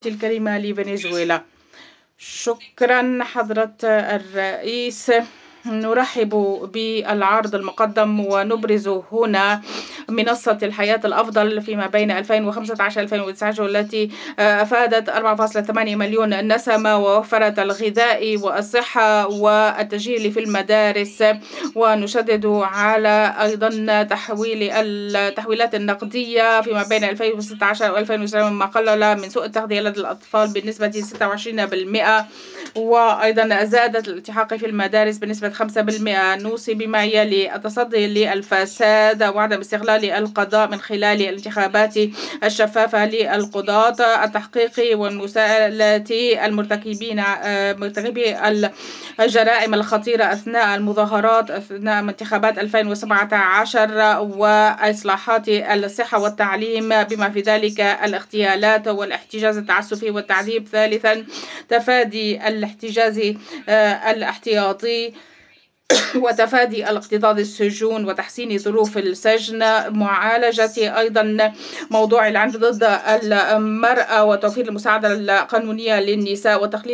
الكريمة لفنزويلا. شكرا حضرة الرئيس. نرحب بالعرض المقدم ونبرز هنا منصة الحياة الأفضل فيما بين 2015-2019 والتي أفادت 4.8 مليون نسمة ووفرت الغذاء والصحة والتجهيل في المدارس. ونشدد على أيضا التحويلات النقدية فيما بين 2016 و2017 مما قلل من سوء التغذية لدى الأطفال بنسبة 26%. وأيضا زادت الالتحاق في المدارس بنسبة 5%. نوصي بما يلي: التصدي للفساد وعدم استغلال القضاء من خلال الانتخابات الشفافة للقضاة، التحقيق والمساءلة مرتكبي الجرائم الخطيرة أثناء المظاهرات أثناء انتخابات 2017، وإصلاحات الصحة والتعليم بما في ذلك الاغتيالات والاحتجاز التعسفي والتعذيب. ثالثا، تفادي الاحتجاز الاحتياطي وتفادي الاكتظاظ السجون وتحسين ظروف السجن، معالجة أيضا موضوع العنف ضد المرأة وتوفير المساعدة القانونية للنساء وتقليل